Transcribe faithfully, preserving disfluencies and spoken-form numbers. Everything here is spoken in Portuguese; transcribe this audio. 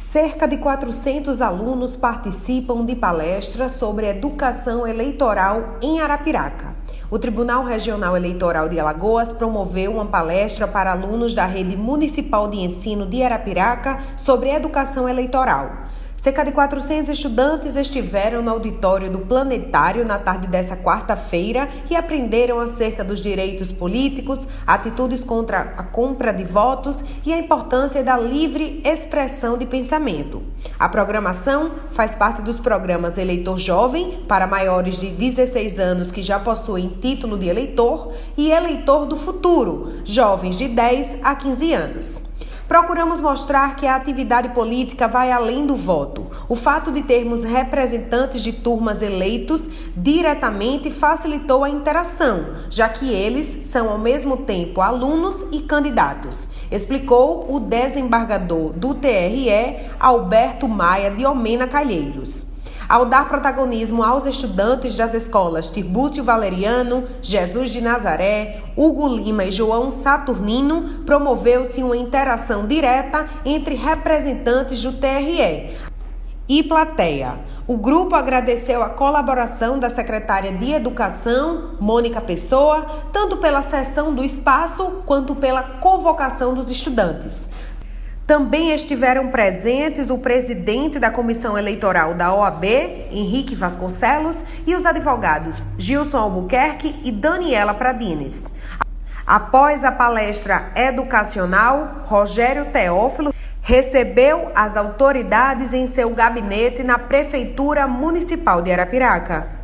Cerca de quatrocentos alunos participam de palestras sobre educação eleitoral em Arapiraca. O Tribunal Regional Eleitoral de Alagoas promoveu uma palestra para alunos da Rede Municipal de Ensino de Arapiraca sobre educação eleitoral. Cerca de quatrocentos estudantes estiveram no auditório do Planetário na tarde dessa quarta-feira e aprenderam acerca dos direitos políticos, atitudes contra a compra de votos e a importância da livre expressão de pensamento. A programação faz parte dos programas Eleitor Jovem, para maiores de dezesseis anos que já possuem título de eleitor, e Eleitor do Futuro, jovens de dez a quinze anos. Procuramos mostrar que a atividade política vai além do voto. O fato de termos representantes de turmas eleitos diretamente facilitou a interação, já que eles são ao mesmo tempo alunos e candidatos, explicou o desembargador do T R E, Alberto Maia de Omena Calheiros. Ao dar protagonismo aos estudantes das escolas Tirbúcio Valeriano, Jesus de Nazaré, Hugo Lima e João Saturnino, promoveu-se uma interação direta entre representantes do T R E e plateia. O grupo agradeceu a colaboração da secretária de Educação, Mônica Pessoa, tanto pela cessão do espaço quanto pela convocação dos estudantes. Também estiveram presentes o presidente da Comissão Eleitoral da O A B, Henrique Vasconcelos, e os advogados Gilson Albuquerque e Daniela Pradines. Após a palestra educacional, Rogério Teófilo recebeu as autoridades em seu gabinete na Prefeitura Municipal de Arapiraca.